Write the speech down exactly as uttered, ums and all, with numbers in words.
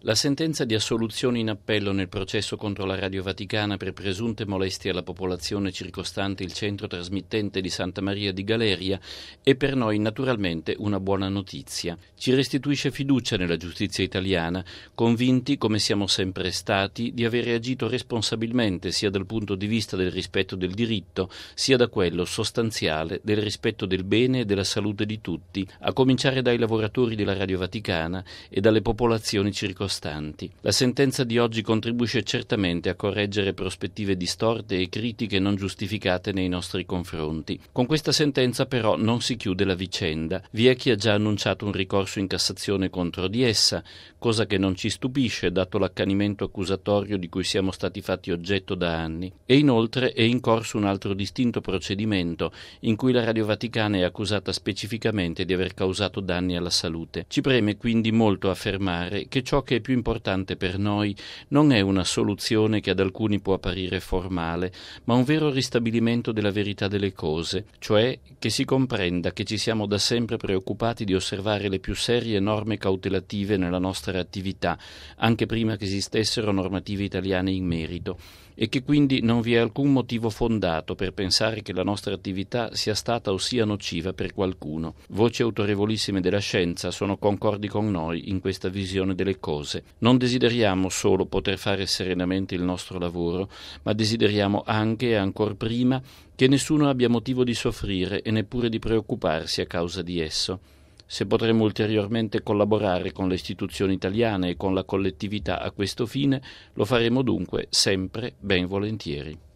La sentenza di assoluzione in appello nel processo contro la Radio Vaticana per presunte molestie alla popolazione circostante il centro trasmittente di Santa Maria di Galeria è per noi naturalmente una buona notizia. Ci restituisce fiducia nella giustizia italiana, convinti, come siamo sempre stati, di avere agito responsabilmente sia dal punto di vista del rispetto del diritto, sia da quello sostanziale del rispetto del bene e della salute di tutti, a cominciare dai lavoratori della Radio Vaticana e dalle popolazioni circostanti. La sentenza di oggi contribuisce certamente a correggere prospettive distorte e critiche non giustificate nei nostri confronti. Con questa sentenza però non si chiude la vicenda. Vi è chi ha già annunciato un ricorso in Cassazione contro di essa, cosa che non ci stupisce dato l'accanimento accusatorio di cui siamo stati fatti oggetto da anni. E inoltre è in corso un altro distinto procedimento in cui la Radio Vaticana è accusata specificamente di aver causato danni alla salute. Ci preme quindi molto affermare che ciò che è più importante per noi non è una soluzione che ad alcuni può apparire formale, ma un vero ristabilimento della verità delle cose, cioè che si comprenda che ci siamo da sempre preoccupati di osservare le più serie norme cautelative nella nostra attività, anche prima che esistessero normative italiane in merito, e che quindi non vi è alcun motivo fondato per pensare che la nostra attività sia stata o sia nociva per qualcuno. Voci autorevolissime della scienza sono concordi con noi in questa visione delle cose. Non desideriamo solo poter fare serenamente il nostro lavoro, ma desideriamo anche e ancor prima che nessuno abbia motivo di soffrire e neppure di preoccuparsi a causa di esso. Se potremo ulteriormente collaborare con le istituzioni italiane e con la collettività a questo fine, lo faremo dunque sempre ben volentieri.